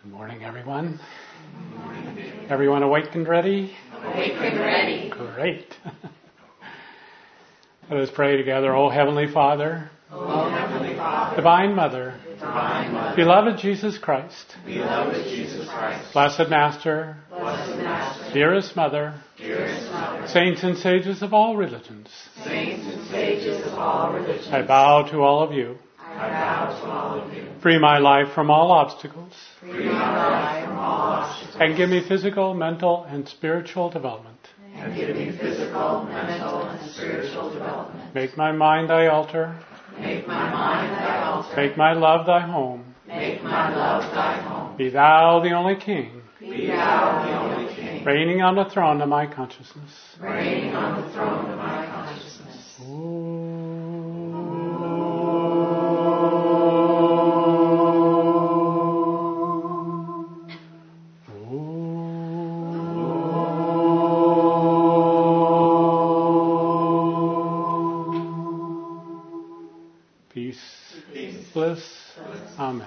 Good morning, everyone. Good morning. Everyone awake and ready? Awake and ready. Great. Let us pray together. O Heavenly Father, Divine Mother, beloved Jesus Christ, Blessed Master, dearest Mother, Saints and sages of all religions, I bow to all of you. Free my life from all obstacles. And give me physical, mental, and spiritual development. Make my mind thy altar. Make my love thy home. Be thou the only King. Reigning on the throne of my consciousness. Bliss. Amen.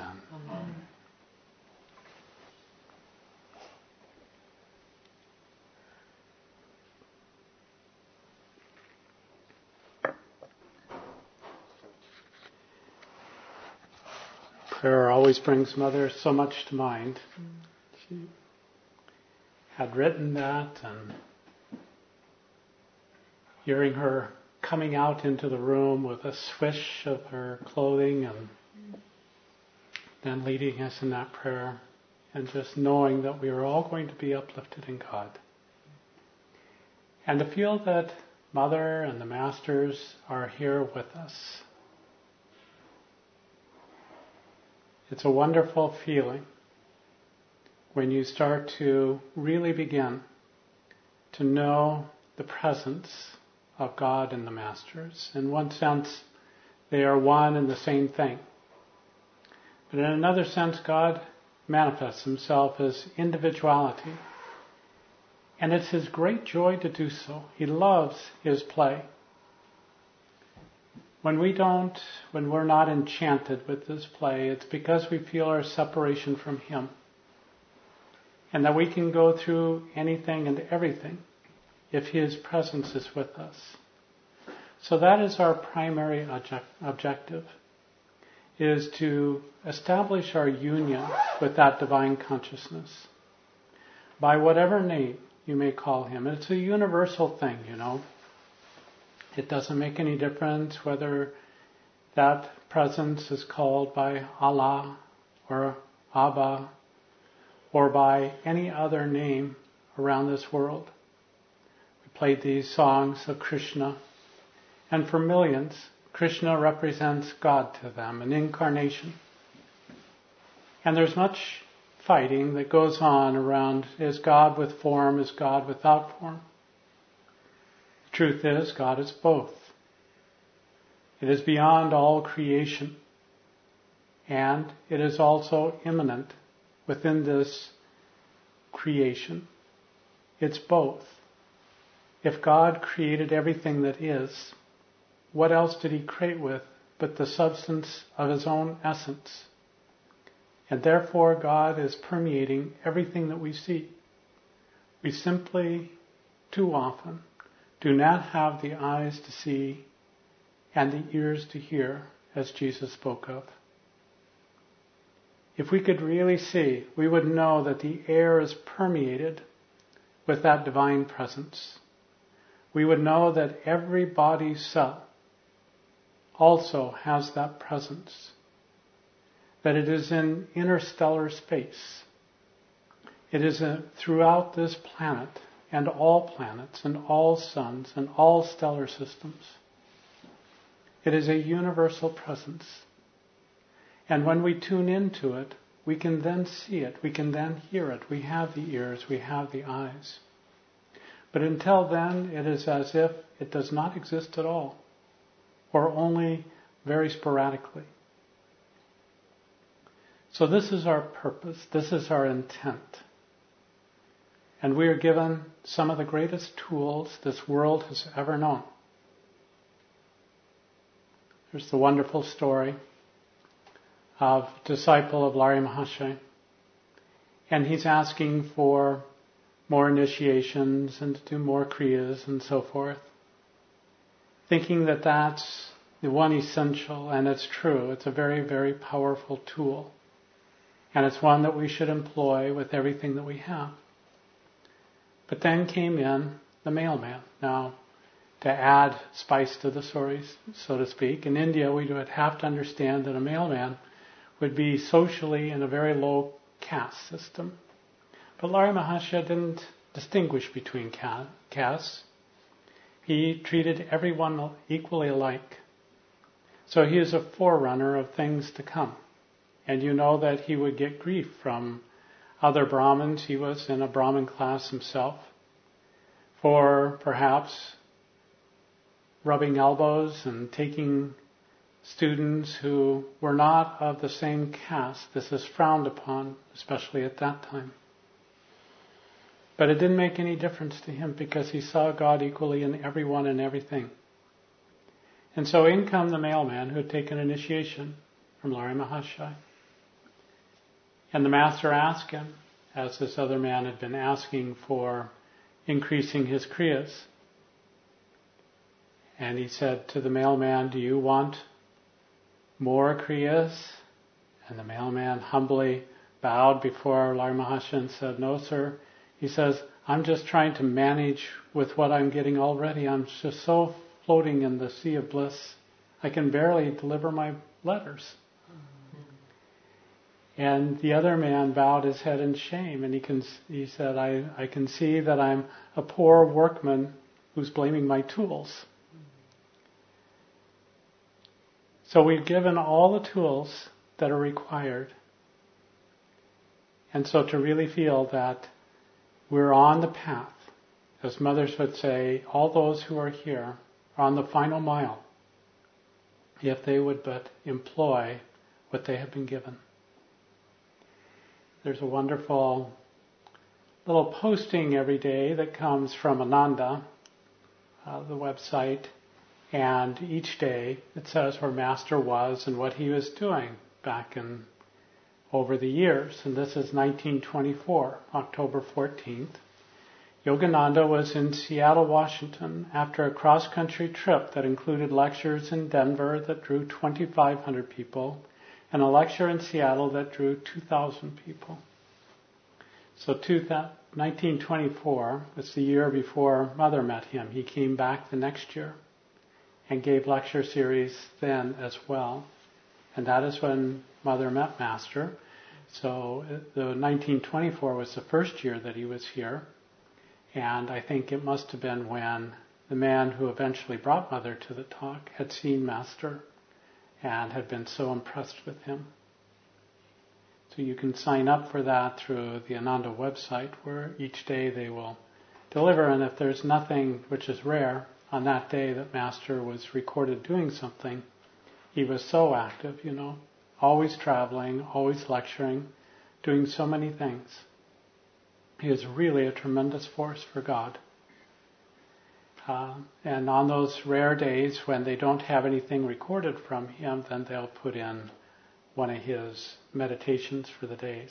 Prayer always brings Mother so much to mind. She had written that, and hearing her coming out into the room with a swish of her clothing and then leading us in that prayer, and just knowing that we are all going to be uplifted in God. And to feel that Mother and the Masters are here with us. It's a wonderful feeling when you start to really begin to know the presence of God and the Masters. In one sense, they are one and the same thing. But in another sense, God manifests himself as individuality. And it's his great joy to do so. He loves his play. When we're not enchanted with this play, it's because we feel our separation from him. And that we can go through anything and everything if his presence is with us. So that is our primary objective, is to establish our union with that divine consciousness by whatever name you may call him. It's a universal thing, you know. It doesn't make any difference whether that presence is called by Allah or Abba or by any other name around this world. We played these songs of Krishna, and for millions, Krishna represents God to them, an incarnation. And there's much fighting that goes on around, is God with form, is God without form? The truth is, God is both. It is beyond all creation. And it is also immanent within this creation. It's both. If God created everything that is, what else did he create with but the substance of his own essence? And therefore God is permeating everything that we see. We simply, too often, do not have the eyes to see and the ears to hear, as Jesus spoke of. If we could really see, we would know that the air is permeated with that divine presence. We would know that every body cell also has that presence. That it is in interstellar space. It is throughout this planet and all planets and all suns and all stellar systems. It is a universal presence. And when we tune into it, we can then see it, we can then hear it. We have the ears, we have the eyes. But until then, it is as if it does not exist at all, or only very sporadically. So this is our purpose, this is our intent. And we are given some of the greatest tools this world has ever known. There's the wonderful story of a disciple of Lahiri Mahasaya. And he's asking for more initiations and to do more kriyas and so forth. Thinking that that's the one essential, and it's true. It's a very, very powerful tool. And it's one that we should employ with everything that we have. But then came in the mailman. Now, to add spice to the stories, so to speak, in India we would have to understand that a mailman would be socially in a very low caste system. But Lahiri Mahasaya didn't distinguish between castes. He treated everyone equally alike. So he is a forerunner of things to come. And you know that he would get grief from other Brahmins. He was in a Brahmin class himself for perhaps rubbing elbows and taking students who were not of the same caste. This is frowned upon, especially at that time. But it didn't make any difference to him because he saw God equally in everyone and everything. And so in come the mailman who had taken initiation from Lahiri Mahasaya. And the master asked him, as this other man had been asking for increasing his kriyas. And he said to the mailman, "Do you want more kriyas?" And the mailman humbly bowed before Lahiri Mahasaya and said, "No, sir." He says, "I'm just trying to manage with what I'm getting already. I'm just so floating in the sea of bliss. I can barely deliver my letters." And the other man bowed his head in shame, and he said, I can see that I'm a poor workman who's blaming my tools. So we've given all the tools that are required. And so to really feel that we're on the path, as mothers would say, all those who are here are on the final mile, if they would but employ what they have been given. There's a wonderful little posting every day that comes from Ananda, the website, and each day it says where Master was and what he was doing back in over the years. And this is 1924, October 14th. Yogananda was in Seattle, Washington after a cross-country trip that included lectures in Denver that drew 2,500 people and a lecture in Seattle that drew 2,000 people. So 1924 was the year before Mother met him. He came back the next year and gave lecture series then as well. And that is when Mother met Master. So the 1924 was the first year that he was here. And I think it must have been when the man who eventually brought Mother to the talk had seen Master and had been so impressed with him. So you can sign up for that through the Ananda website, where each day they will deliver. And if there's nothing, which is rare, on that day that Master was recorded doing something, he was so active, always traveling, always lecturing, doing so many things. He is really a tremendous force for God. And on those rare days when they don't have anything recorded from him, then they'll put in one of his meditations for the days.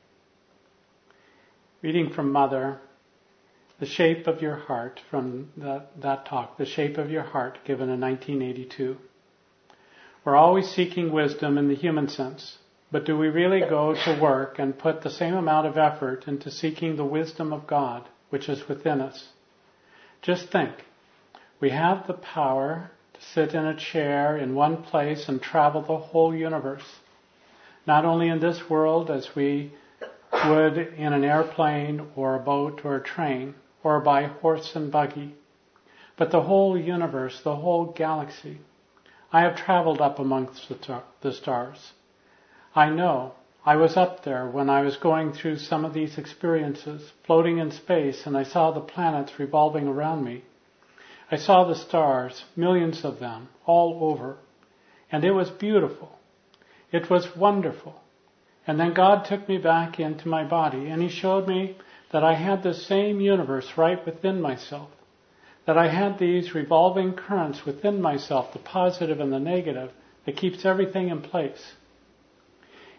Reading from Mother, The Shape of Your Heart, from that talk, The Shape of Your Heart, given in 1982. We're always seeking wisdom in the human sense, but do we really go to work and put the same amount of effort into seeking the wisdom of God, which is within us? Just think, we have the power to sit in a chair in one place and travel the whole universe. Not only in this world as we would in an airplane or a boat or a train or by horse and buggy, but the whole universe, the whole galaxy. I have traveled up amongst the stars. I know I was up there when I was going through some of these experiences, floating in space, and I saw the planets revolving around me. I saw the stars, millions of them, all over, and it was beautiful. It was wonderful. And then God took me back into my body, and He showed me that I had the same universe right within myself, that I had these revolving currents within myself, the positive and the negative, that keeps everything in place.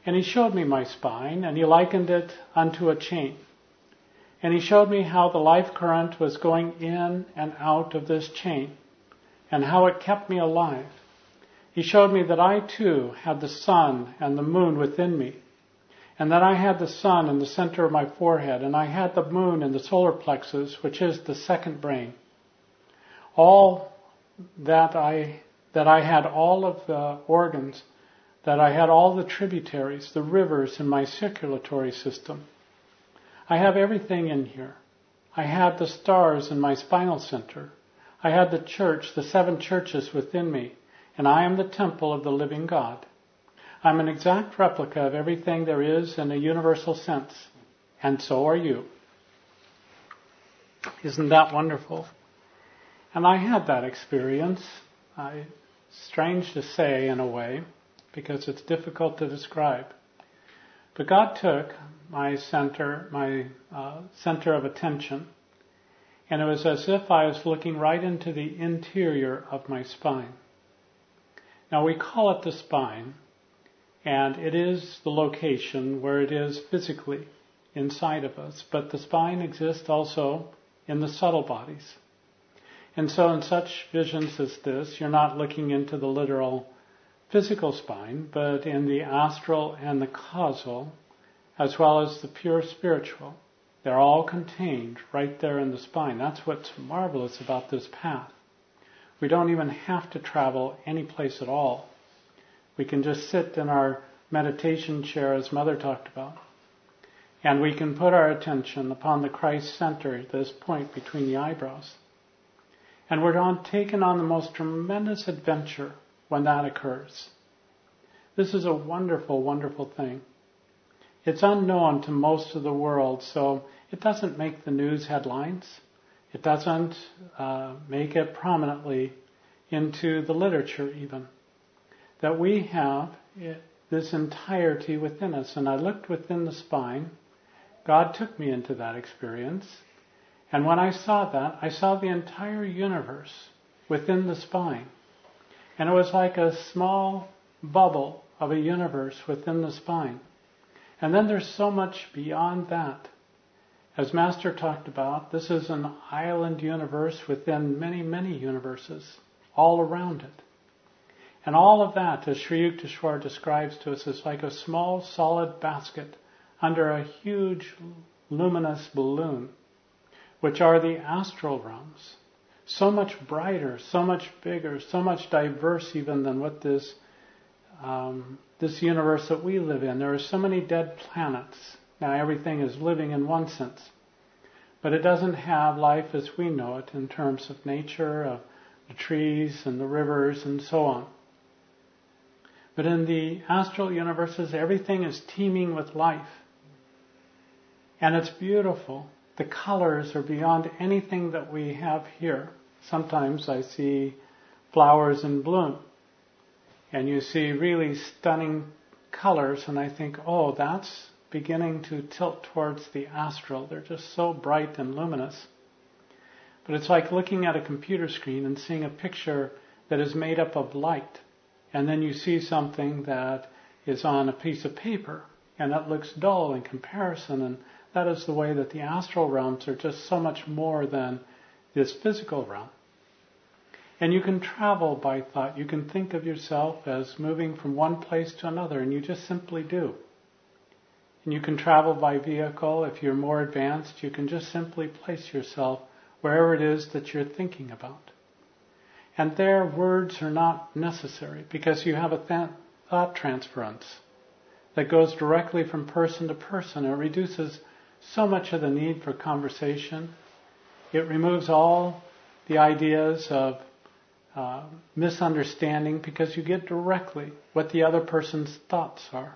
And he showed me my spine, and he likened it unto a chain. And he showed me how the life current was going in and out of this chain, and how it kept me alive. He showed me that I too had the sun and the moon within me, and that I had the sun in the center of my forehead, and I had the moon in the solar plexus, which is the second brain. All that I had all of the organs, that I had all the tributaries, the rivers in my circulatory system. I have everything in here. I had the stars in my spinal center. I had the church, the 7 churches within me, and I am the temple of the living God. I'm an exact replica of everything there is in a universal sense, and so are you. Isn't that wonderful? And I had that experience. Strange to say in a way, because it's difficult to describe. But God took my center of attention, and it was as if I was looking right into the interior of my spine. Now we call it the spine, and it is the location where it is physically inside of us, but the spine exists also in the subtle bodies. And so in such visions as this, you're not looking into the literal physical spine, but in the astral and the causal, as well as the pure spiritual. They're all contained right there in the spine. That's what's marvelous about this path. We don't even have to travel any place at all. We can just sit in our meditation chair, as Mother talked about, and we can put our attention upon the Christ center, this point between the eyebrows. And we're taken on the most tremendous adventure when that occurs. This is a wonderful, wonderful thing. It's unknown to most of the world, so it doesn't make the news headlines. It doesn't make it prominently into the literature even. That we have this entirety within us. And I looked within the spine. God took me into that experience. And when I saw that, I saw the entire universe within the spine. And it was like a small bubble of a universe within the spine. And then there's so much beyond that. As Master talked about, this is an island universe within many, many universes all around it. And all of that, as Sri Yukteswar describes to us, is like a small solid basket under a huge luminous balloon, which are the astral realms. So much brighter, so much bigger, so much diverse even than what this universe that we live in. There are so many dead planets. Now everything is living in one sense, but it doesn't have life as we know it in terms of nature, of the trees and the rivers and so on. But in the astral universes, everything is teeming with life. And it's beautiful. The colors are beyond anything that we have here. Sometimes I see flowers in bloom, and you see really stunning colors, and I think, oh, that's beginning to tilt towards the astral. They're just so bright and luminous. But it's like looking at a computer screen and seeing a picture that is made up of light, and then you see something that is on a piece of paper, and that looks dull in comparison, and that is the way that the astral realms are just so much more than this physical realm. And you can travel by thought. You can think of yourself as moving from one place to another, and you just simply do. And you can travel by vehicle. If you're more advanced, you can just simply place yourself wherever it is that you're thinking about. And there, words are not necessary because you have a thought transference that goes directly from person to person. It reduces so much of the need for conversation. It removes all the ideas of misunderstanding because you get directly what the other person's thoughts are.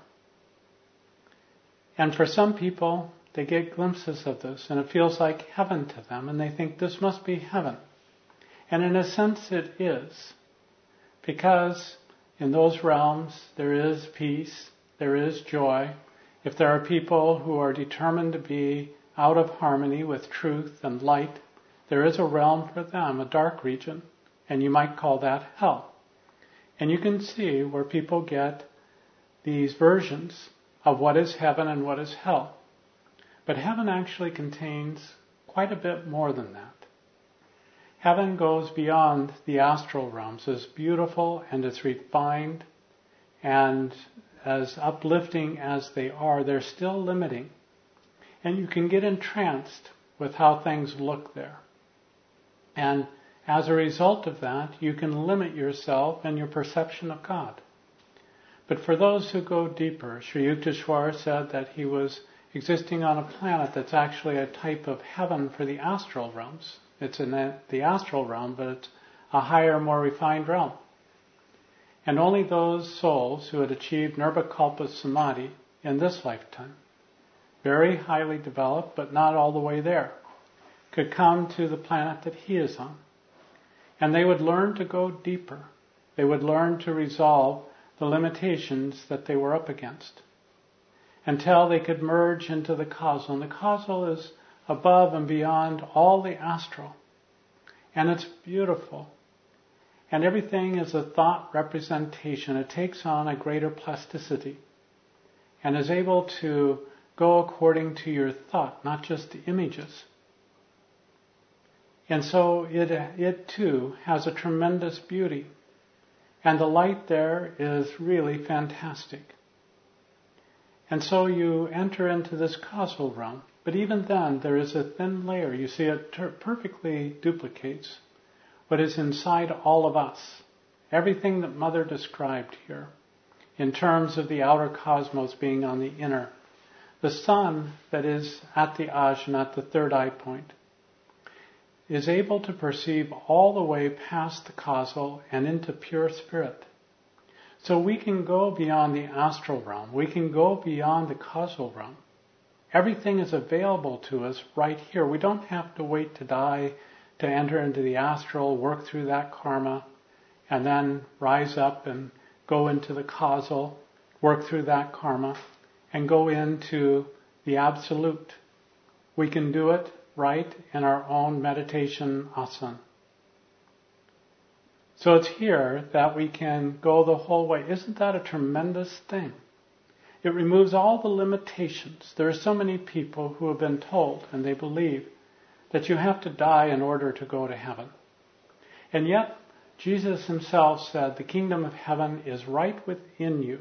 And for some people, they get glimpses of this and it feels like heaven to them and they think this must be heaven. And in a sense it is, because in those realms there is peace, there is joy. If there are people who are determined to be out of harmony with truth and light, there is a realm for them, a dark region, and you might call that hell. And you can see where people get these versions of what is heaven and what is hell. But heaven actually contains quite a bit more than that. Heaven goes beyond the astral realms. As beautiful and as refined and as uplifting as they are, they're still limiting. And you can get entranced with how things look there. And as a result of that, you can limit yourself and your perception of God. But for those who go deeper, Sri Yukteswar said that he was existing on a planet that's actually a type of heaven for the astral realms. It's in the astral realm, but it's a higher, more refined realm. And only those souls who had achieved Nirvikalpa Samadhi in this lifetime, very highly developed, but not all the way there, could come to the planet that he is on. And they would learn to go deeper. They would learn to resolve the limitations that they were up against until they could merge into the causal. And the causal is above and beyond all the astral. And it's beautiful. And everything is a thought representation. It takes on a greater plasticity and is able to go according to your thought, not just the images. And so it too has a tremendous beauty. And the light there is really fantastic. And so you enter into this causal realm. But even then, there is a thin layer. You see, it perfectly duplicates what is inside all of us. Everything that Mother described here, in terms of the outer cosmos being on the inner. The sun that is at the ajna, at the third eye point, is able to perceive all the way past the causal and into pure spirit. So we can go beyond the astral realm. We can go beyond the causal realm. Everything is available to us right here. We don't have to wait to die to enter into the astral, work through that karma, and then rise up and go into the causal, work through that karma, and go into the absolute. We can do it right in our own meditation asana. So it's here that we can go the whole way. Isn't that a tremendous thing? It removes all the limitations. There are so many people who have been told, and they believe, that you have to die in order to go to heaven. And yet, Jesus himself said, the kingdom of heaven is right within you.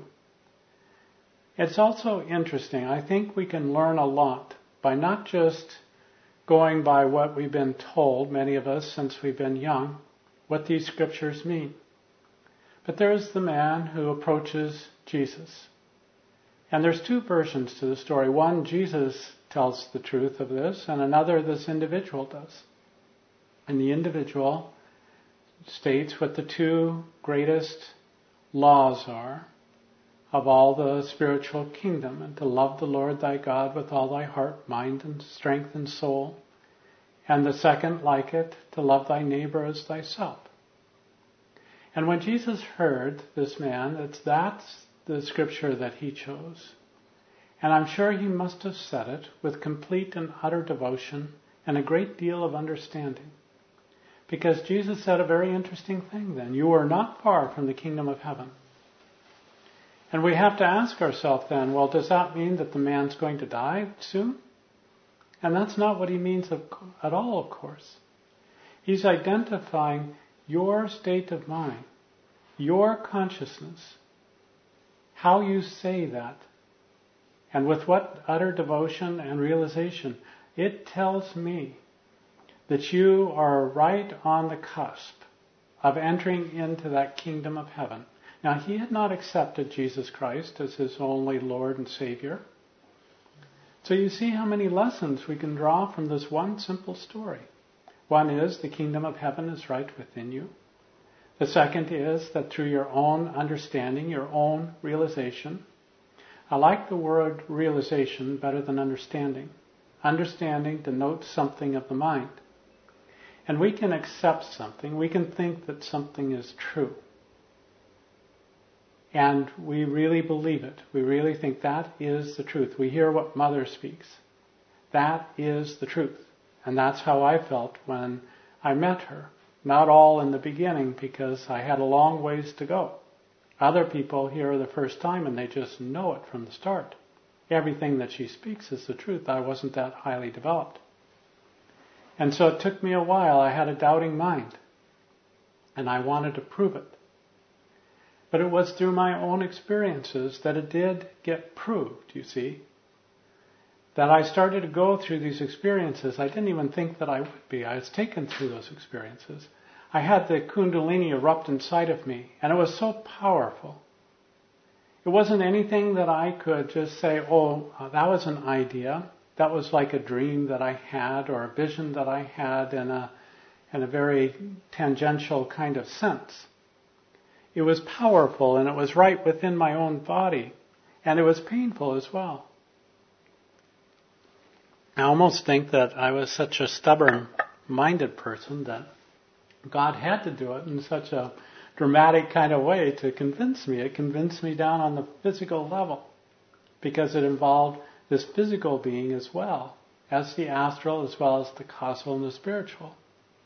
It's also interesting. I think we can learn a lot by not just going by what we've been told, many of us since we've been young, what these scriptures mean. But there's the man who approaches Jesus. And there's two versions to the story. One, Jesus tells the truth of this, and another, this individual does. And the individual states what the two greatest laws are of all the spiritual kingdom, and to love the Lord thy God with all thy heart, mind, and strength and soul. And the second, like it, to love thy neighbor as thyself. And when Jesus heard this man, that's the scripture that he chose. And I'm sure he must have said it with complete and utter devotion and a great deal of understanding. Because Jesus said a very interesting thing then. You are not far from the kingdom of heaven. And we have to ask ourselves then, well, does that mean that the man's going to die soon? And that's not what he means at all, of course. He's identifying your state of mind, your consciousness, how you say that, and with what utter devotion and realization. It tells me that you are right on the cusp of entering into that kingdom of heaven. Now, he had not accepted Jesus Christ as his only Lord and Savior. So you see how many lessons we can draw from this one simple story. One is the kingdom of heaven is right within you. The second is that through your own understanding, your own realization. I like the word realization better than understanding. Understanding denotes something of the mind. And we can accept something. We can think that something is true. And we really believe it. We really think that is the truth. We hear what Mother speaks. That is the truth. And that's how I felt when I met her. Not all in the beginning, because I had a long ways to go. Other people hear the first time and they just know it from the start. everything that she speaks is the truth. I wasn't that highly developed. And so it took me a while. I had a doubting mind. And I wanted to prove it. But it was through my own experiences that it did get proved, you see. That I started to go through these experiences. I didn't even think that I would be. I was taken through those experiences. I had the Kundalini erupt inside of me, and it was so powerful. It wasn't anything that I could just say, that was an idea. That was like a dream that I had, or a vision that I had in a very tangential kind of sense. It was powerful, and it was right within my own body, and it was painful as well. I almost think that I was such a stubborn-minded person that God had to do it in such a dramatic kind of way to convince me. It convinced me down on the physical level because it involved this physical being as well as the astral, as well as the causal and the spiritual.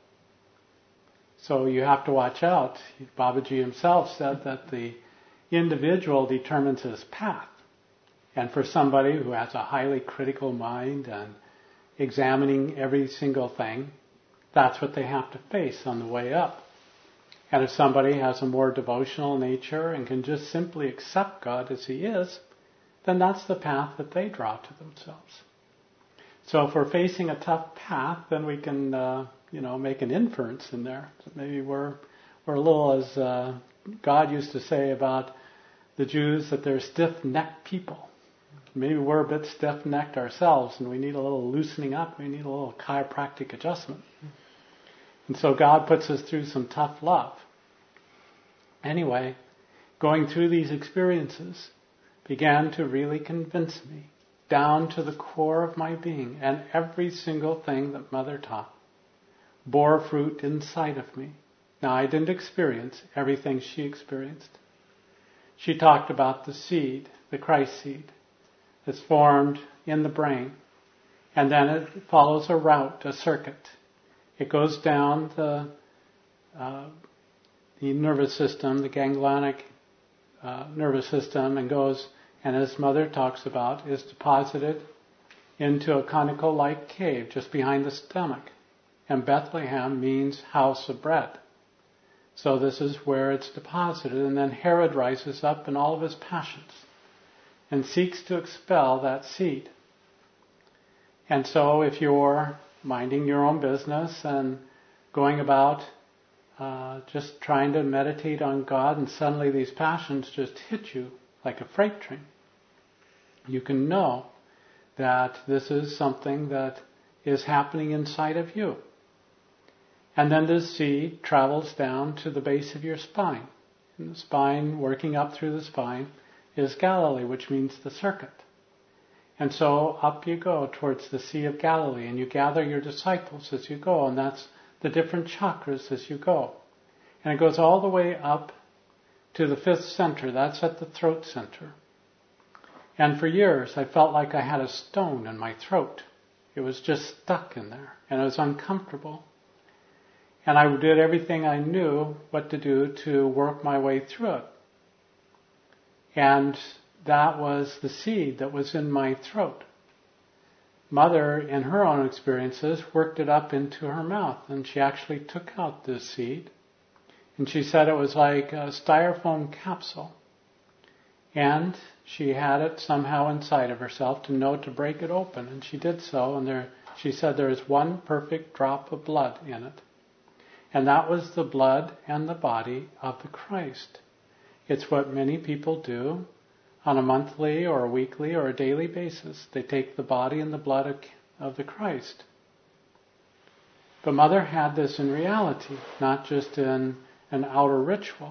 So you have to watch out. Babaji himself said that the individual determines his path. And for somebody who has a highly critical mind and examining every single thing, that's what they have to face on the way up. And if somebody has a more devotional nature and can just simply accept God as He is, then that's the path that they draw to themselves. So if we're facing a tough path, then we can, make an inference in there. So maybe we're a little, as God used to say about the Jews, that they're stiff-necked people. Maybe we're a bit stiff-necked ourselves, and we need a little loosening up. We need a little chiropractic adjustment. And so God puts us through some tough love. Anyway, going through these experiences began to really convince me down to the core of my being, and every single thing that Mother taught bore fruit inside of me. Now, I didn't experience everything she experienced. She talked about the seed, the Christ seed, that's formed in the brain, and then it follows a route, a circuit. It goes down the nervous system, the ganglionic nervous system, and goes, and as Mother talks about, is deposited into a conical-like cave just behind the stomach. And Bethlehem means house of bread. So this is where it's deposited. And then Herod rises up in all of his passions and seeks to expel that seed. And so if you're minding your own business and going about just trying to meditate on God, and suddenly these passions just hit you like a freight train, you can know that this is something that is happening inside of you. And then this seed travels down to the base of your spine. And the spine, working up through the spine, is Galilee, which means the circuit. And so up you go towards the Sea of Galilee, and you gather your disciples as you go, and that's the different chakras as you go. And it goes all the way up to the fifth center. That's at the throat center. And for years, I felt like I had a stone in my throat. It was just stuck in there, and it was uncomfortable. And I did everything I knew what to do to work my way through it. And that was the seed that was in my throat. Mother, in her own experiences, worked it up into her mouth, and she actually took out this seed. And she said it was like a styrofoam capsule. And she had it somehow inside of herself to know to break it open. And she did so, and she said there is one perfect drop of blood in it. And that was the blood and the body of the Christ. It's what many people do on a monthly or a weekly or a daily basis. They take the body and the blood of the Christ. But Mother had this in reality, not just in an outer ritual.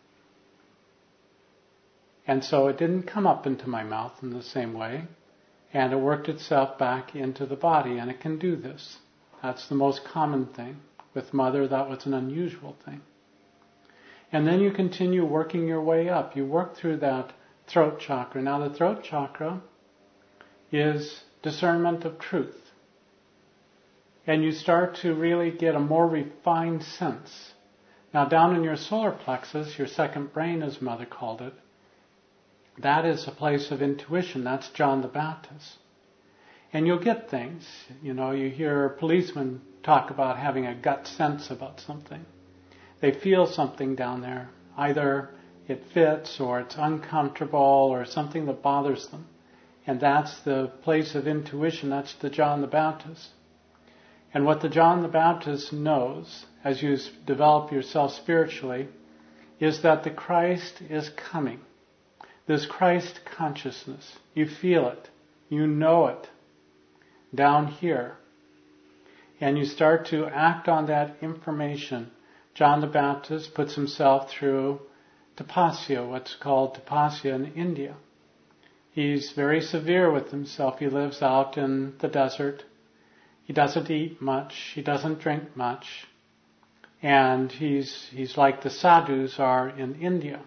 And so it didn't come up into my mouth in the same way, and it worked itself back into the body, and it can do this. That's the most common thing. With Mother, that was an unusual thing. And then you continue working your way up. You work through that throat chakra. Now the throat chakra is discernment of truth. And you start to really get a more refined sense. Now down in your solar plexus, your second brain as Mother called it, That is a place of intuition. That's John the Baptist. And you'll get things. You hear policemen talk about having a gut sense about something. They feel something down there. Either it fits or it's uncomfortable or something that bothers them. And that's the place of intuition. That's the John the Baptist. And what the John the Baptist knows as you develop yourself spiritually is that the Christ is coming. This Christ consciousness. You feel it. You know it. Down here. And you start to act on that information. John the Baptist puts himself through tapasya, what's called tapasya in India. He's very severe with himself. He lives out in the desert. He doesn't eat much. He doesn't drink much. And he's like the sadhus are in India.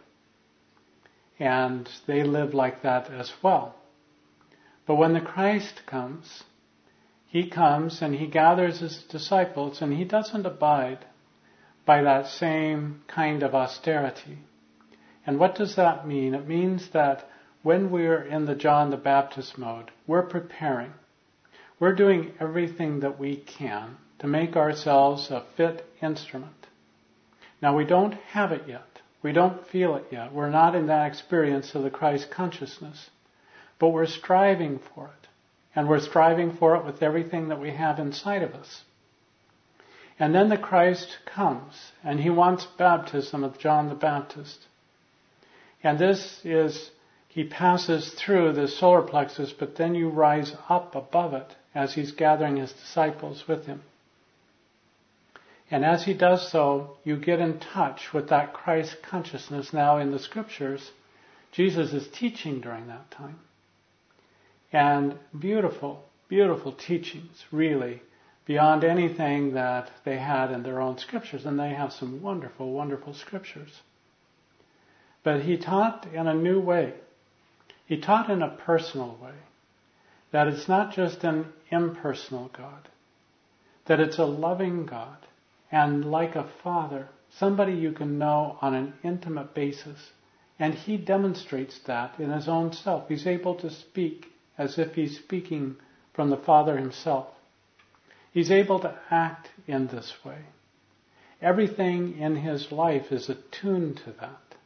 And they live like that as well. But when the Christ comes, he comes and he gathers his disciples, and he doesn't abide by that same kind of austerity. And what does that mean? It means that when we're in the John the Baptist mode, we're preparing. We're doing everything that we can to make ourselves a fit instrument. Now, we don't have it yet. We don't feel it yet. We're not in that experience of the Christ consciousness. But we're striving for it. And we're striving for it with everything that we have inside of us. And then the Christ comes, and he wants baptism of John the Baptist. And this is, he passes through the solar plexus, but then you rise up above it as he's gathering his disciples with him. And as he does so, you get in touch with that Christ consciousness. Now in the scriptures, Jesus is teaching during that time. And beautiful, beautiful teachings, really, beyond anything that they had in their own scriptures. And they have some wonderful, wonderful scriptures. But he taught in a new way. He taught in a personal way. That it's not just an impersonal God. That it's a loving God. And like a father, somebody you can know on an intimate basis. And he demonstrates that in his own self. He's able to speak as if he's speaking from the Father himself. He's able to act in this way. Everything in his life is attuned to that.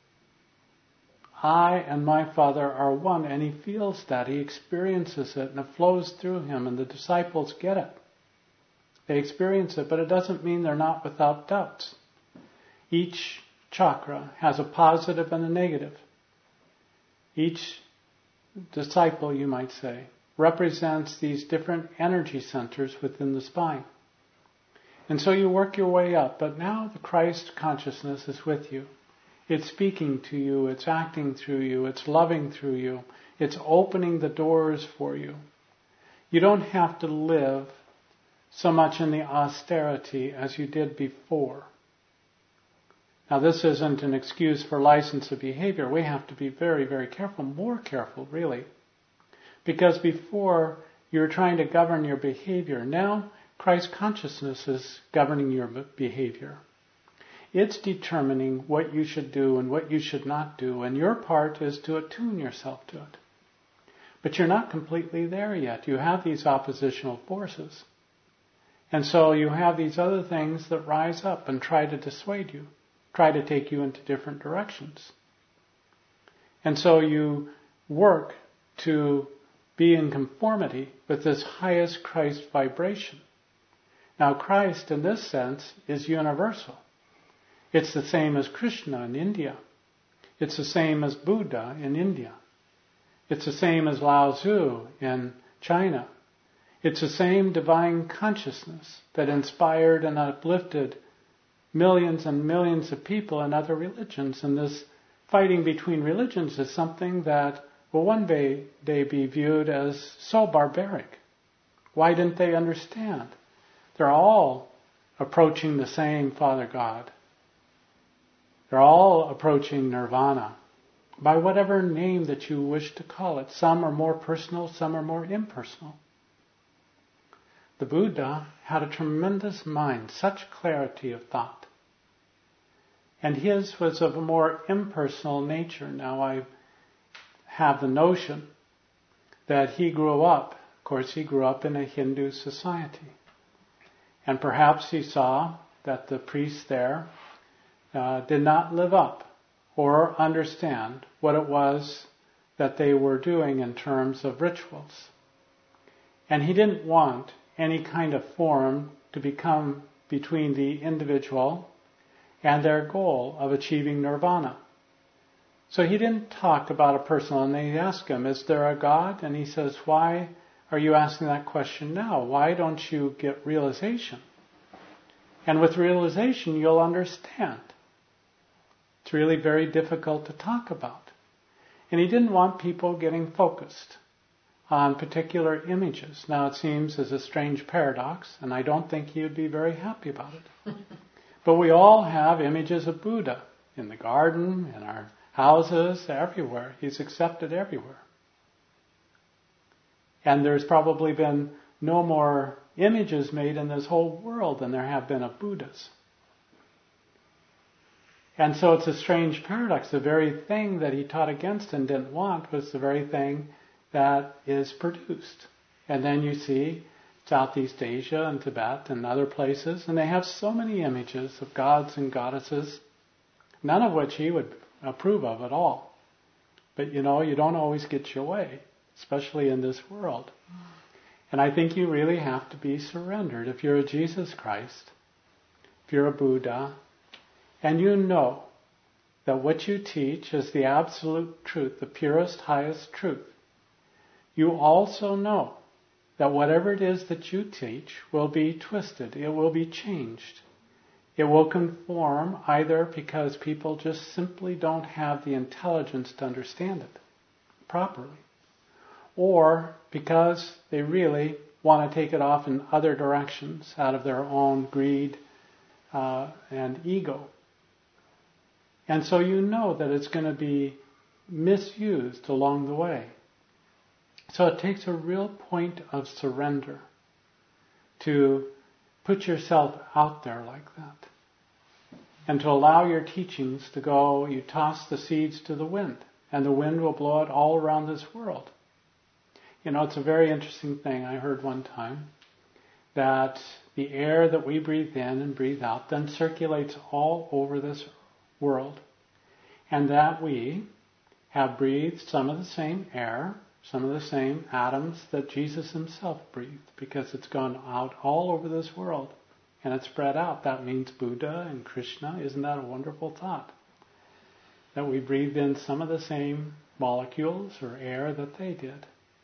I and my Father are one, and he feels that. He experiences it, and it flows through him, and the disciples get it. They experience it, but it doesn't mean they're not without doubts. Each chakra has a positive and a negative. Each disciple, you might say, represents these different energy centers within the spine. And so you work your way up, but now the Christ consciousness is with you. It's speaking to you, it's acting through you, it's loving through you, it's opening the doors for you. You don't have to live so much in the austerity as you did before. Now, this isn't an excuse for license of behavior. We have to be very, very careful, more careful, really. Because before, you were trying to govern your behavior. Now, Christ consciousness is governing your behavior. It's determining what you should do and what you should not do, and your part is to attune yourself to it. But you're not completely there yet. You have these oppositional forces. And so you have these other things that rise up and try to dissuade you. Try to take you into different directions. And so you work to be in conformity with this highest Christ vibration. Now Christ, in this sense, is universal. It's the same as Krishna in India. It's the same as Buddha in India. It's the same as Lao Tzu in China. It's the same divine consciousness that inspired and uplifted millions and millions of people in other religions. And this fighting between religions is something that will one day be viewed as so barbaric. Why didn't they understand? They're all approaching the same Father God. They're all approaching nirvana by whatever name that you wish to call it. Some are more personal, some are more impersonal. The Buddha had a tremendous mind, such clarity of thought. And his was of a more impersonal nature. Now, I have the notion that he grew up, of course he grew up in a Hindu society. And perhaps he saw that the priests there did not live up or understand what it was that they were doing in terms of rituals. And he didn't want any kind of form to become between the individual and their goal of achieving nirvana. So he didn't talk about a personal, and they asked him, is there a God? And he says, why are you asking that question now? Why don't you get realization? And with realization, you'll understand. It's really very difficult to talk about. And he didn't want people getting focused on particular images. Now it seems as a strange paradox, and I don't think he would be very happy about it. But we all have images of Buddha in the garden, in our houses, everywhere. He's accepted everywhere. And there's probably been no more images made in this whole world than there have been of Buddhas. And so it's a strange paradox. The very thing that he taught against and didn't want was the very thing that is produced. And then you see Southeast Asia and Tibet and other places, and they have so many images of gods and goddesses, none of which he would approve of at all. But you don't always get your way, especially in this world. And I think you really have to be surrendered. If you're a Jesus Christ, if you're a Buddha, and you know that what you teach is the absolute truth, the purest, highest truth, you also know that whatever it is that you teach will be twisted, it will be changed. It will conform either because people just simply don't have the intelligence to understand it properly, or because they really want to take it off in other directions out of their own greed and ego. And so you know that it's going to be misused along the way. So it takes a real point of surrender to put yourself out there like that. And to allow your teachings to go, you toss the seeds to the wind, and the wind will blow it all around this world. It's a very interesting thing. I heard one time that the air that we breathe in and breathe out then circulates all over this world. And that we have breathed some of the same air, some of the same atoms that Jesus himself breathed, because it's gone out all over this world and it's spread out. That means Buddha and Krishna. Isn't that a wonderful thought? That we breathed in some of the same molecules or air that they did.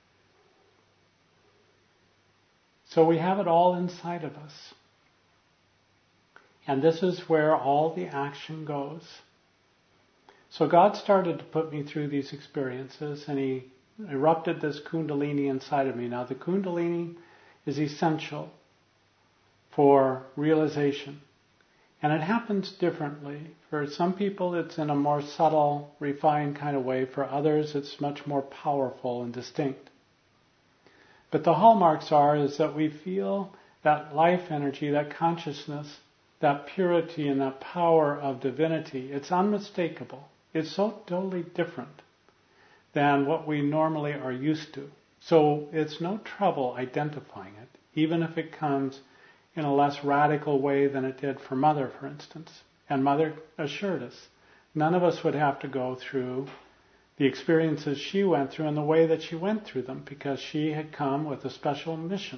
So we have it all inside of us. And this is where all the action goes. So God started to put me through these experiences, and he erupted this Kundalini inside of me. Now the Kundalini is essential for realization. And it happens differently. For some people it's in a more subtle, refined kind of way. For others it's much more powerful and distinct. But the hallmarks is that we feel that life energy, that consciousness, that purity and that power of divinity. It's unmistakable. It's so totally different than what we normally are used to. So it's no trouble identifying it, even if it comes in a less radical way than it did for Mother, for instance. And Mother assured us, none of us would have to go through the experiences she went through in the way that she went through them, because she had come with a special mission.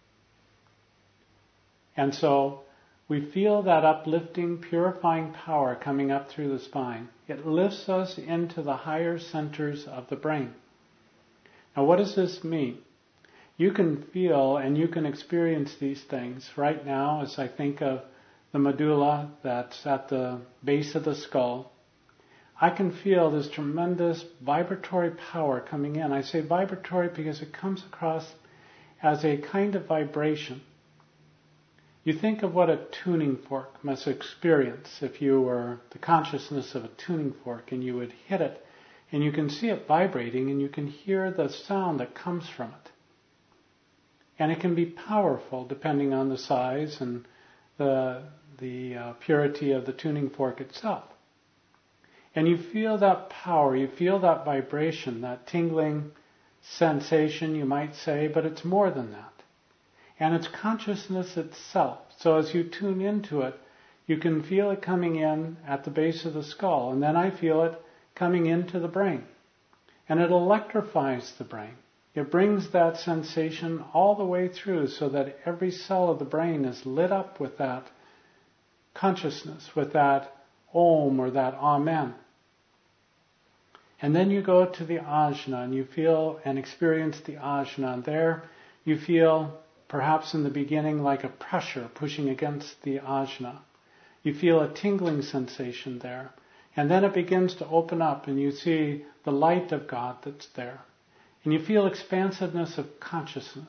And so we feel that uplifting, purifying power coming up through the spine. It lifts us into the higher centers of the brain. Now what does this mean? You can feel and you can experience these things right now as I think of the medulla that's at the base of the skull. I can feel this tremendous vibratory power coming in. I say vibratory because it comes across as a kind of vibration. You think of what a tuning fork must experience if you were the consciousness of a tuning fork and you would hit it and you can see it vibrating and you can hear the sound that comes from it. And it can be powerful depending on the size and the purity of the tuning fork itself. And you feel that power, you feel that vibration, that tingling sensation, you might say, but it's more than that. And it's consciousness itself. So as you tune into it, you can feel it coming in at the base of the skull, and then I feel it coming into the brain. And it electrifies the brain. It brings that sensation all the way through so that every cell of the brain is lit up with that consciousness, with that Om or that Amen. And then you go to the ajna and you feel and experience the ajna. And there you feel, perhaps in the beginning, like a pressure pushing against the ajna. You feel a tingling sensation there. And then it begins to open up and you see the light of God that's there. And you feel expansiveness of consciousness.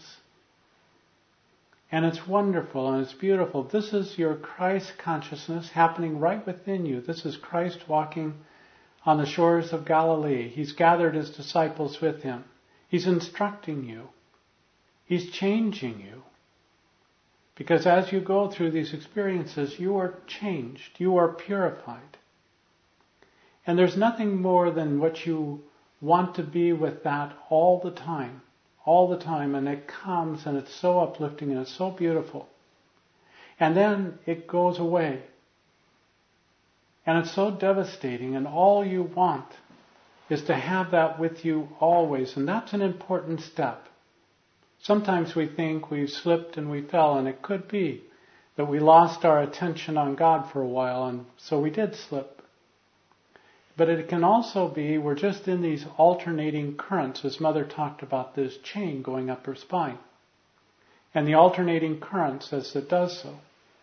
And it's wonderful and it's beautiful. This is your Christ consciousness happening right within you. This is Christ walking on the shores of Galilee. He's gathered his disciples with him. He's instructing you. He's changing you. Because as you go through these experiences, you are changed. You are purified. And there's nothing more than what you want to be with that all the time. All the time. And it comes and it's so uplifting and it's so beautiful. And then it goes away. And it's so devastating, and all you want is to have that with you always, and that's an important step. Sometimes we think we've slipped and we fell, and it could be that we lost our attention on God for a while, and so we did slip. But it can also be we're just in these alternating currents, as Mother talked about this chain going up her spine. And the alternating currents as it does so.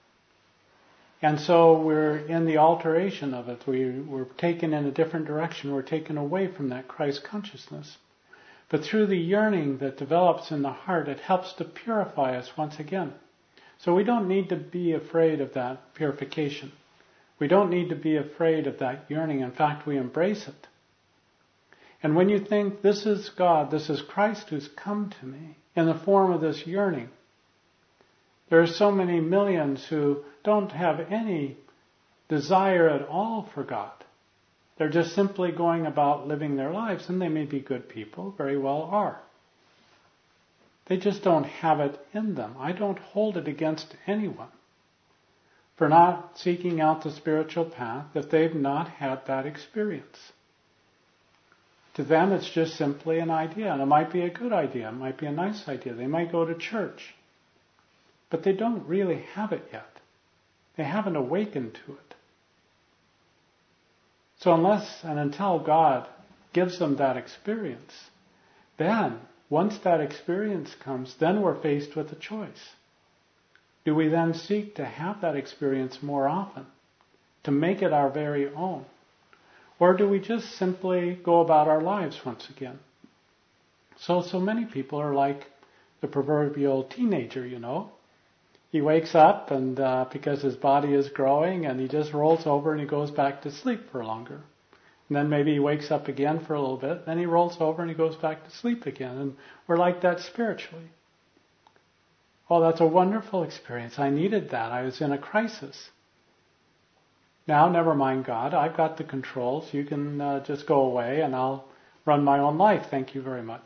And so we're in the alteration of it. We're taken in a different direction. We're taken away from that Christ consciousness. But through the yearning that develops in the heart, it helps to purify us once again. So we don't need to be afraid of that purification. We don't need to be afraid of that yearning. In fact, we embrace it. And when you think, this is God, this is Christ who's come to me in the form of this yearning, there are so many millions who don't have any desire at all for God. They're just simply going about living their lives, and they may be good people, very well are. They just don't have it in them. I don't hold it against anyone for not seeking out the spiritual path if they've not had that experience. To them, it's just simply an idea, and it might be a good idea, it might be a nice idea. They might go to church. But they don't really have it yet. They haven't awakened to it. So unless and until God gives them that experience, then, once that experience comes, then we're faced with a choice. Do we then seek to have that experience more often, to make it our very own? Or do we just simply go about our lives once again? So many people are like the proverbial teenager, you know. He wakes up and because his body is growing and he just rolls over and he goes back to sleep for longer. And then maybe he wakes up again for a little bit, then he rolls over and he goes back to sleep again. And we're like that spiritually. Oh, that's a wonderful experience. I needed that. I was in a crisis. Now, never mind God. I've got the controls. You can just go away and I'll run my own life. Thank you very much.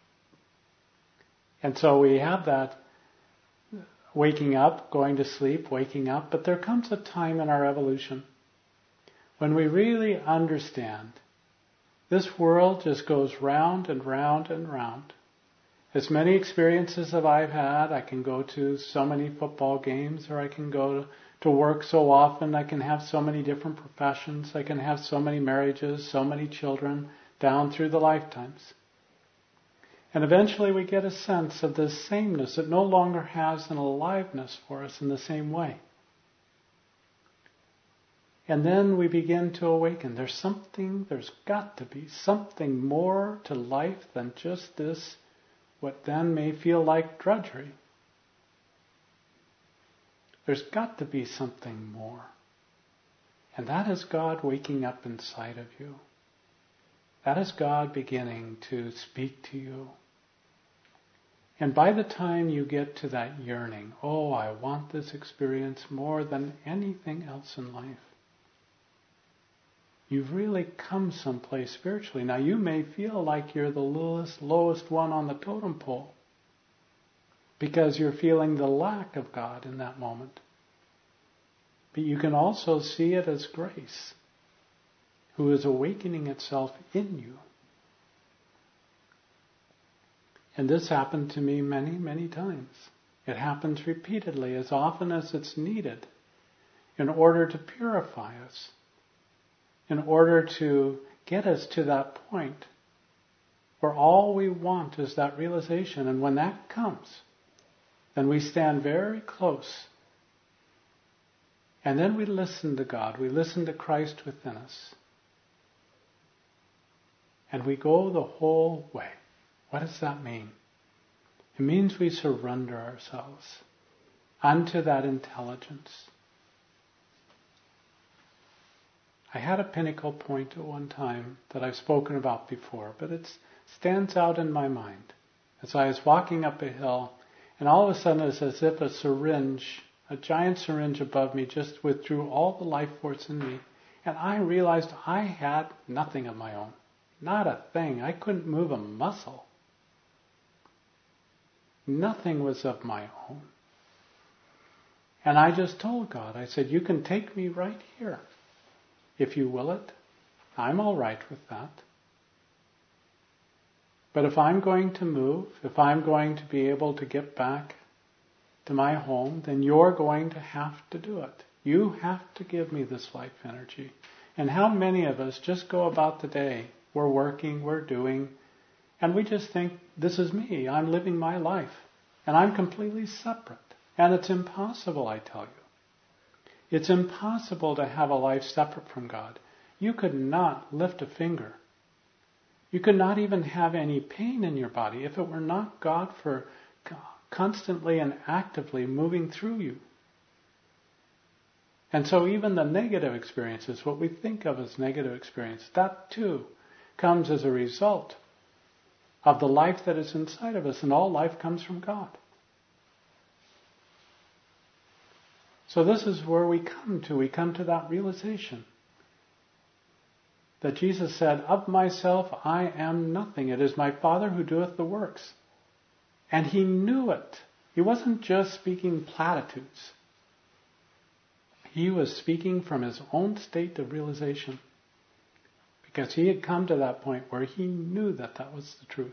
And so we have that waking up, going to sleep, waking up. But there comes a time in our evolution when we really understand this world just goes round and round and round. As many experiences that I've had, I can go to so many football games, or I can go to work so often, I can have so many different professions, I can have so many marriages, so many children, down through the lifetimes. And eventually we get a sense of this sameness. It no longer has an aliveness for us in the same way. And then we begin to awaken. There's got to be something more to life than just this, what then may feel like drudgery. There's got to be something more. And that is God waking up inside of you. That is God beginning to speak to you. And by the time you get to that yearning, oh, I want this experience more than anything else in life, you've really come someplace spiritually. Now you may feel like you're the lowest one on the totem pole because you're feeling the lack of God in that moment. But you can also see it as grace, who is awakening itself in you. And this happened to me many, many times. It happens repeatedly, as often as it's needed, in order to purify us, in order to get us to that point where all we want is that realization. And when that comes, then we stand very close. And then we listen to God. We listen to Christ within us. And we go the whole way. What does that mean? It means we surrender ourselves unto that intelligence. I had a pinnacle point at one time that I've spoken about before, but it stands out in my mind. As I was walking up a hill, and all of a sudden it's as if a giant syringe above me just withdrew all the life force in me, and I realized I had nothing of my own. Not a thing. I couldn't move a muscle. Nothing was of my own. And I just told God, I said, you can take me right here. If you will it, I'm all right with that. But if I'm going to move, if I'm going to be able to get back to my home, then you're going to have to do it. You have to give me this life energy. And how many of us just go about the day, we're working, we're doing, and we just think, this is me, I'm living my life, and I'm completely separate. And it's impossible, I tell you. It's impossible to have a life separate from God. You could not lift a finger. You could not even have any pain in your body if it were not God for constantly and actively moving through you. And so even the negative experiences, what we think of as negative experience, that too comes as a result of the life that is inside of us, and all life comes from God. So this is where we come to. We come to that realization that Jesus said, of myself I am nothing. It is my Father who doeth the works. And he knew it. He wasn't just speaking platitudes. He was speaking from his own state of realization. Because he had come to that point where he knew that that was the truth.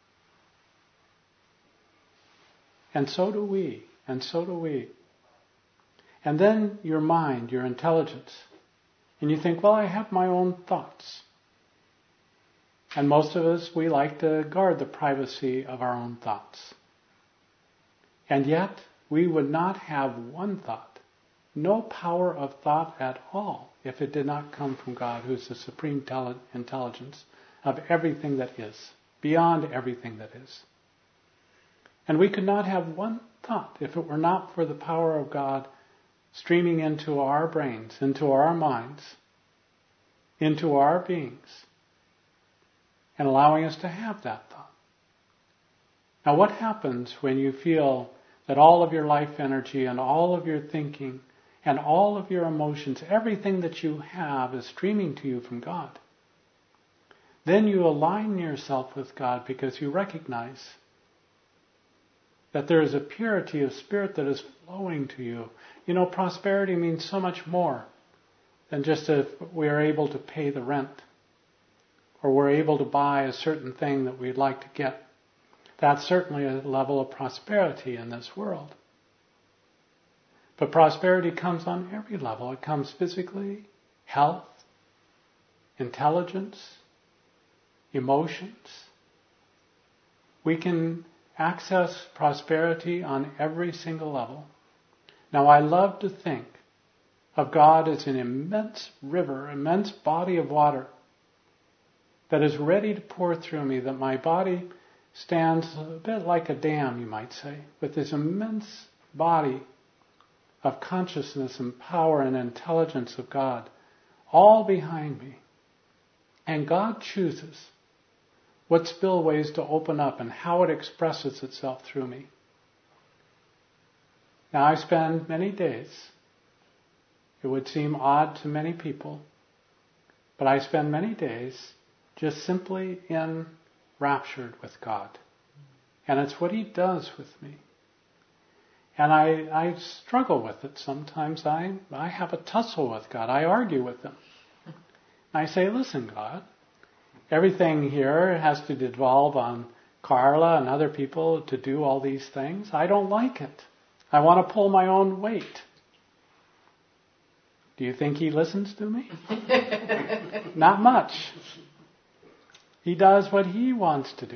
And so do we. And so do we. And then your mind, your intelligence. And you think, well, I have my own thoughts. And most of us, we like to guard the privacy of our own thoughts. And yet, we would not have one thought, no power of thought at all, if it did not come from God, who's the supreme intelligence of everything that is, beyond everything that is. And we could not have one thought if it were not for the power of God streaming into our brains, into our minds, into our beings, and allowing us to have that thought. Now what happens when you feel that all of your life energy and all of your thinking and all of your emotions, everything that you have is streaming to you from God? Then you align yourself with God because you recognize that there is a purity of spirit that is flowing to you. You know, prosperity means so much more than just if we are able to pay the rent or we're able to buy a certain thing that we'd like to get. That's certainly a level of prosperity in this world. But prosperity comes on every level. It comes physically, health, intelligence, emotions. We can access prosperity on every single level. Now I love to think of God as an immense river, immense body of water that is ready to pour through me, that my body stands a bit like a dam, you might say, with this immense body of consciousness and power and intelligence of God all behind me. And God chooses what spillways to open up and how it expresses itself through me. Now I spend many days, it would seem odd to many people, But I spend many days just simply enraptured with God. And it's what He does with me. And I struggle with it sometimes. I have a tussle with God. I argue with Him. I say, listen, God, everything here has to devolve on Carla and other people to do all these things. I don't like it. I want to pull my own weight. Do you think He listens to me? Not much. He does what He wants to do.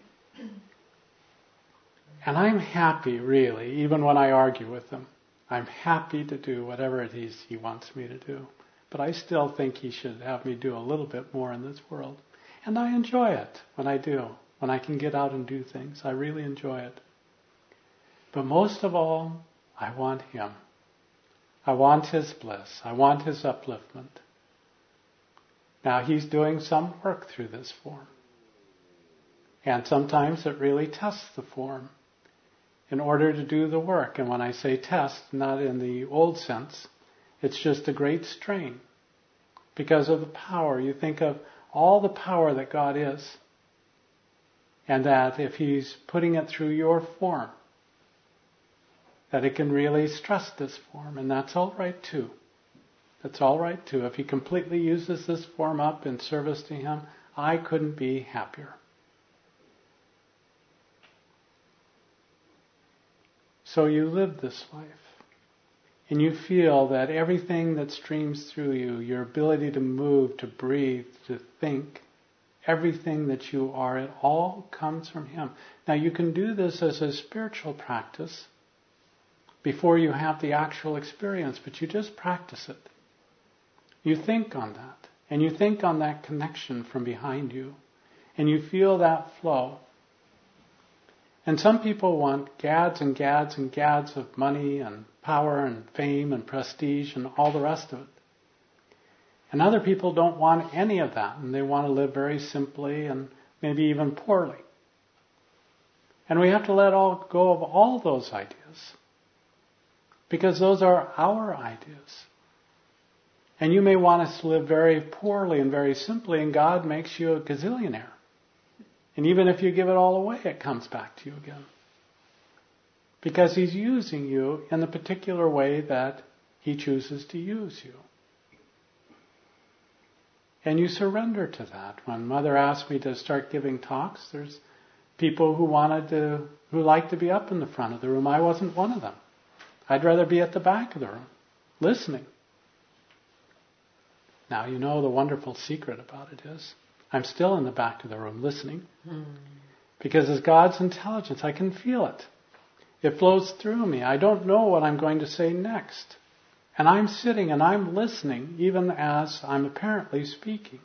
And I'm happy, really, even when I argue with Him. I'm happy to do whatever it is He wants me to do. But I still think He should have me do a little bit more in this world. And I enjoy it when I do. When I can get out and do things. I really enjoy it. But most of all, I want Him. I want His bliss. I want His upliftment. Now He's doing some work through this form. And sometimes it really tests the form in order to do the work. And when I say test, not in the old sense, it's just a great strain. Because of the power. You think of all the power that God is. And that if He's putting it through your form, that it can really stress this form. And that's all right too. That's all right too. If He completely uses this form up in service to Him, I couldn't be happier. So you live this life. And you feel that everything that streams through you, your ability to move, to breathe, to think, everything that you are, it all comes from Him. Now you can do this as a spiritual practice before you have the actual experience, but you just practice it. You think on that, and you think on that connection from behind you, and you feel that flow. And some people want gads and gads and gads of money and power and fame and prestige and all the rest of it. And other people don't want any of that, and they want to live very simply and maybe even poorly. And we have to let go of all those ideas, because those are our ideas. And you may want us to live very poorly and very simply, and God makes you a gazillionaire. And even if you give it all away, it comes back to you again. Because He's using you in the particular way that He chooses to use you. And you surrender to that. When Mother asked me to start giving talks, there's people who like to be up in the front of the room. I wasn't one of them. I'd rather be at the back of the room, listening. Now, you know the wonderful secret about it is, I'm still in the back of the room listening. Because as God's intelligence, I can feel it. It flows through me. I don't know what I'm going to say next. And I'm sitting and I'm listening even as I'm apparently speaking.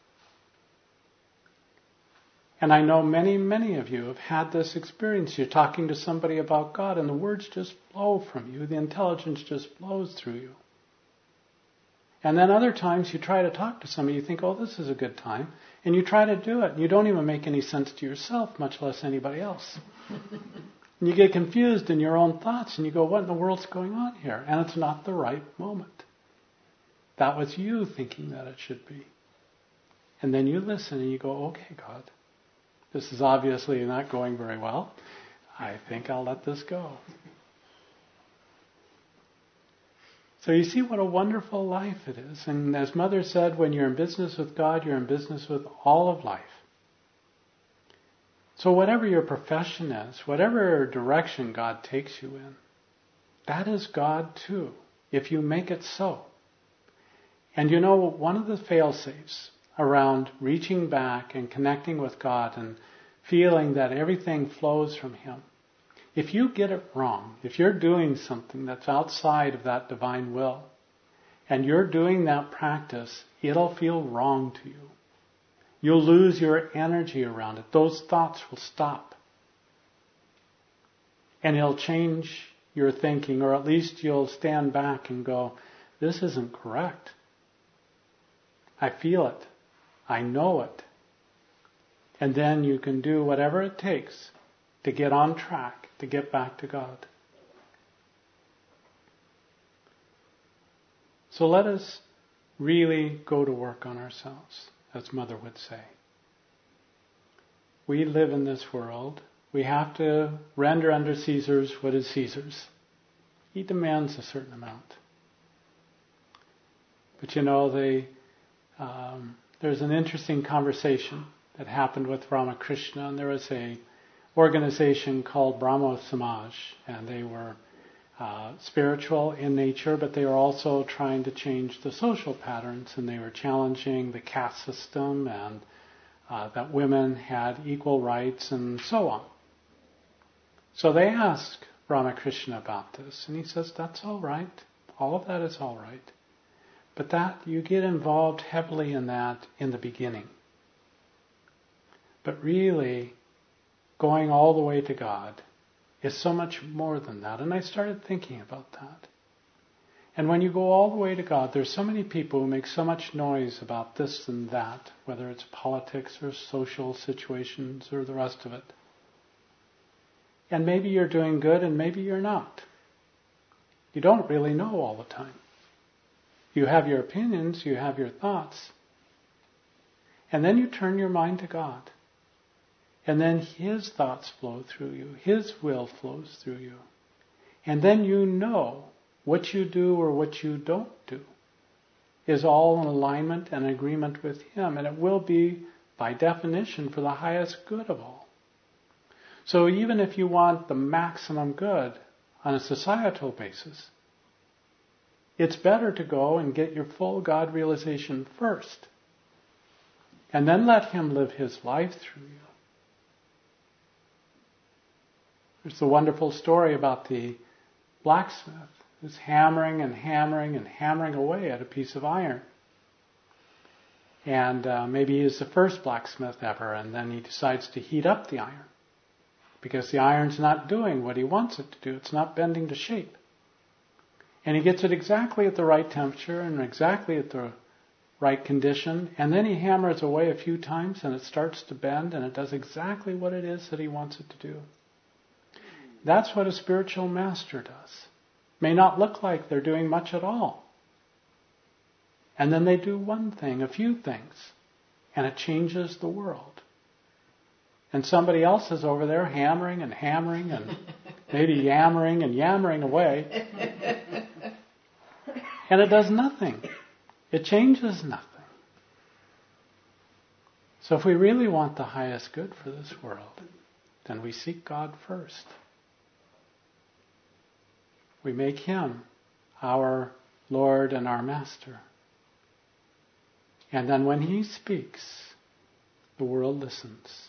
And I know many, many of you have had this experience. You're talking to somebody about God and the words just flow from you. The intelligence just flows through you. And then other times you try to talk to somebody, you think, oh, this is a good time. And you try to do it, and you don't even make any sense to yourself, much less anybody else. And you get confused in your own thoughts, and you go, what in the world's going on here? And it's not the right moment. That was you thinking that it should be. And then you listen, and you go, okay, God, this is obviously not going very well. I think I'll let this go. So you see what a wonderful life it is. And as Mother said, when you're in business with God, you're in business with all of life. So whatever your profession is, whatever direction God takes you in, that is God too, if you make it so. And you know, one of the fail-safes around reaching back and connecting with God and feeling that everything flows from Him, if you get it wrong, if you're doing something that's outside of that divine will, and you're doing that practice, it'll feel wrong to you. You'll lose your energy around it. Those thoughts will stop. And it'll change your thinking, or at least you'll stand back and go, this isn't correct. I feel it. I know it. And then you can do whatever it takes to get on track, to get back to God. So let us really go to work on ourselves, as Mother would say. We live in this world. We have to render unto Caesar's what is Caesar's. He demands a certain amount. But there's an interesting conversation that happened with Ramakrishna, and there was a organization called Brahmo Samaj, and they were spiritual in nature, but they were also trying to change the social patterns, and they were challenging the caste system and that women had equal rights and so on. So they asked Ramakrishna about this, and he says, that's all right. All of that is all right. But that you get involved heavily in that in the beginning. But really, going all the way to God is so much more than that. And I started thinking about that. And when you go all the way to God, there's so many people who make so much noise about this and that, whether it's politics or social situations or the rest of it. And maybe you're doing good and maybe you're not. You don't really know all the time. You have your opinions, you have your thoughts. And then you turn your mind to God. And then His thoughts flow through you. His will flows through you. And then you know what you do or what you don't do is all in alignment and agreement with Him. And it will be, by definition, for the highest good of all. So even if you want the maximum good on a societal basis, it's better to go and get your full God realization first. And then let Him live His life through you. There's the wonderful story about the blacksmith who's hammering and hammering and hammering away at a piece of iron. And maybe he's the first blacksmith ever, and then he decides to heat up the iron. Because the iron's not doing what he wants it to do. It's not bending to shape. And he gets it exactly at the right temperature and exactly at the right condition. And then he hammers away a few times and it starts to bend and it does exactly what it is that he wants it to do. That's what a spiritual master does. May not look like they're doing much at all. And then they do one thing, a few things, and it changes the world. And somebody else is over there hammering and hammering and maybe yammering and yammering away. And it does nothing. It changes nothing. So if we really want the highest good for this world, then we seek God first. We make Him our Lord and our Master. And then when He speaks, the world listens.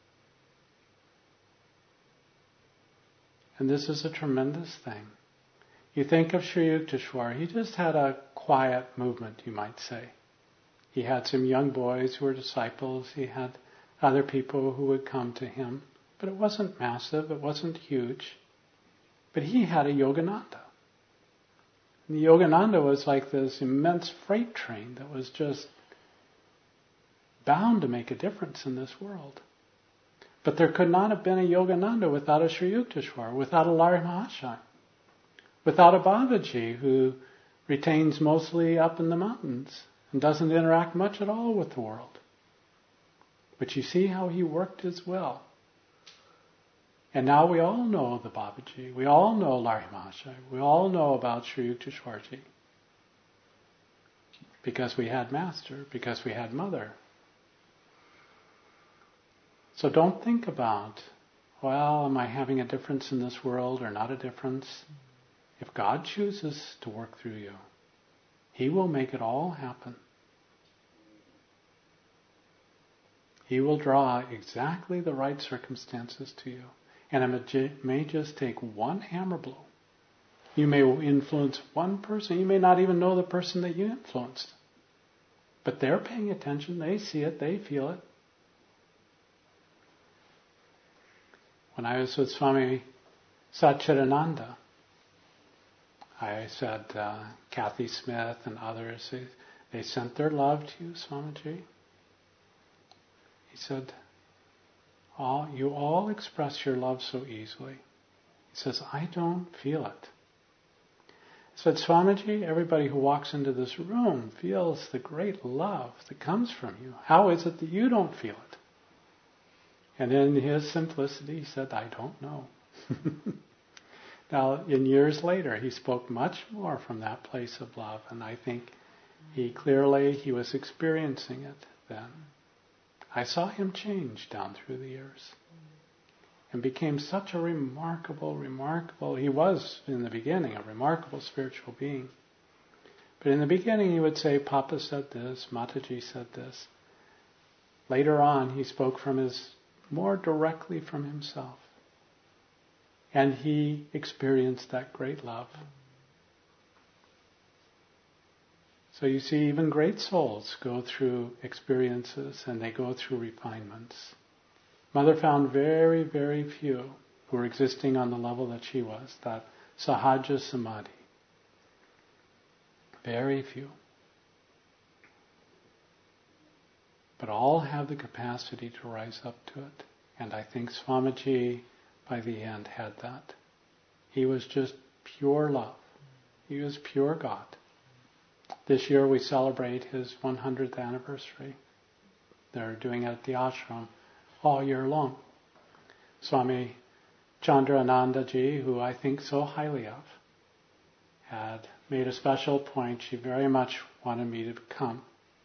And this is a tremendous thing. You think of Sri Yukteswar, he just had a quiet movement, you might say. He had some young boys who were disciples. He had other people who would come to him. But it wasn't massive, it wasn't huge. But he had a Yogananda. And the Yogananda was like this immense freight train that was just bound to make a difference in this world. But there could not have been a Yogananda without a Sri Yukteswar, without a Lahiri Mahashaya, without a Babaji who retains mostly up in the mountains and doesn't interact much at all with the world. But you see how he worked as well. And now we all know the Babaji. We all know Lahiri Mahashaya. We all know about Sri Yukteswarji. Because we had Master, because we had Mother. So don't think about, well, am I having a difference in this world or not a difference? If God chooses to work through you, He will make it all happen. He will draw exactly the right circumstances to you. And it may just take one hammer blow. You may influence one person. You may not even know the person that you influenced. But they're paying attention. They see it. They feel it. When I was with Swami Satchidananda, I said, Kathy Smith and others, they sent their love to you, Swamiji. He said, you all express your love so easily. He says, I don't feel it. said, Swamiji, everybody who walks into this room feels the great love that comes from you. How is it that you don't feel it? And in his simplicity, he said, I don't know. Now, in years later, he spoke much more from that place of love, and I think he was experiencing it then. I saw him change down through the years and became such a remarkable, he was in the beginning a remarkable spiritual being. But in the beginning he would say, Papa said this, Mataji said this. Later on he spoke more directly from himself. And he experienced that great love. So you see, even great souls go through experiences and they go through refinements. Mother found very, very few who were existing on the level that she was, that Sahaja Samadhi. Very few. But all have the capacity to rise up to it. And I think Swamiji, by the end, had that. He was just pure love. He was pure God. This year we celebrate his 100th anniversary. They're doing it at the ashram all year long. Swami Chandranandaji, who I think so highly of, had made a special point. She very much wanted me to come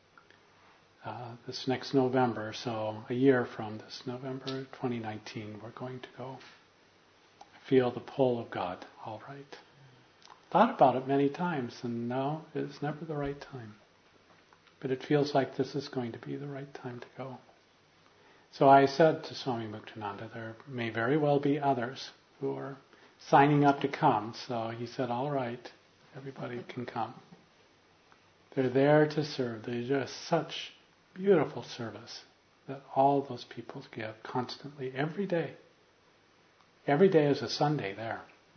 this next November, so a year from this November 2019, we're going to go. Feel the pull of God, all right. Thought about it many times, and no, it's never the right time. But it feels like this is going to be the right time to go. So I said to Swami Muktananda, there may very well be others who are signing up to come. So he said, all right, everybody can come. They're there to serve. They're just such beautiful service that all those people give constantly, every day. Every day is a Sunday there.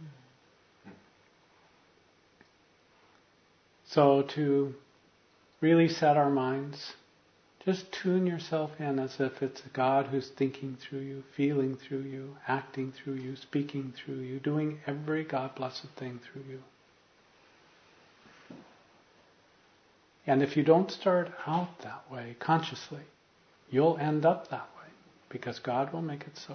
So to really set our minds, just tune yourself in as if it's a God who's thinking through you, feeling through you, acting through you, speaking through you, doing every God-blessed thing through you. And if you don't start out that way consciously, you'll end up that way because God will make it so.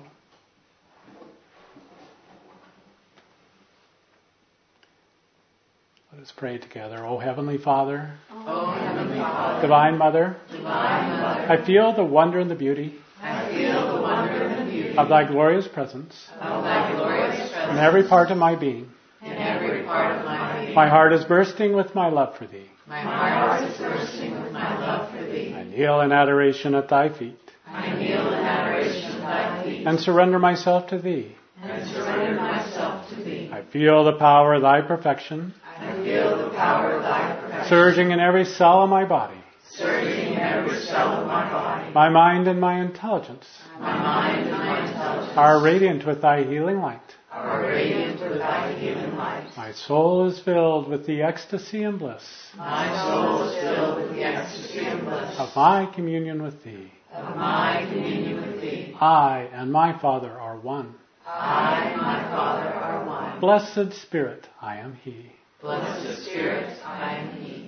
Let us pray together. O Heavenly Father, Divine Mother, I feel the wonder and the beauty of Thy glorious presence in every part of my being. My heart is bursting with my love for Thee. I kneel in adoration at Thy feet. And surrender myself to Thee. I feel the power of Thy perfection. Surging in every cell of my body. My mind and my intelligence are radiant with Thy healing light. My soul is filled with the ecstasy and bliss of my communion with Thee. I and my Father are one. Blessed Spirit, I am He. Blessed Spirit, I am He.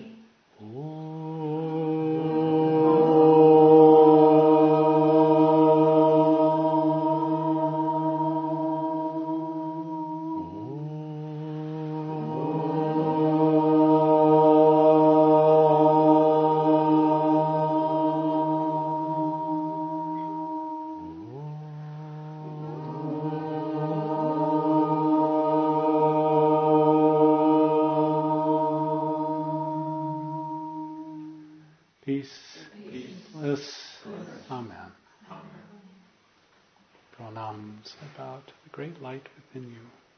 Pranams about the great light within you.